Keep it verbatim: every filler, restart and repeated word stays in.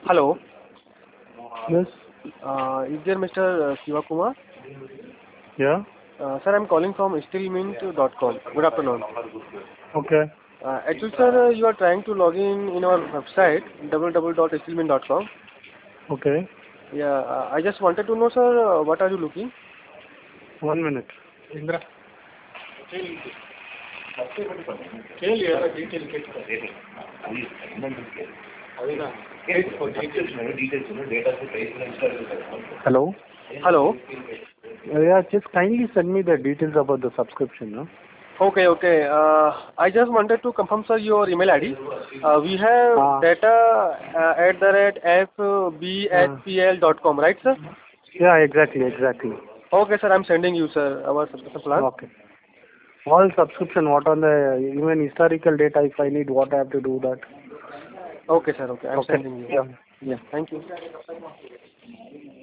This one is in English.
Hello. Yes. Uh, is there Mister Shiva Kumar? Yeah. Uh, sir, I'm calling from steelmint dot com. Good afternoon. Okay. Uh, actually, sir, uh, you are trying to log in in our website w w w dot steelmint dot com. Okay. Yeah, uh, I just wanted to know, sir, uh, what are you looking? One minute. Indra. Hello. Hello. Uh, yeah, just kindly send me the details about the subscription. No? Okay, okay. Uh, I just wanted to confirm, sir, your email I D. Uh, we have Ah. data uh, at the rate f b h p l dot com, right, sir? Yeah, exactly, exactly. Okay, sir, I'm sending you, sir, our subscription plan. Okay. All subscription, what on the, even historical data, if I need, what I have to do that? Okay, sir, okay. I'm Okay. sending you. Yeah. Yeah. Thank you.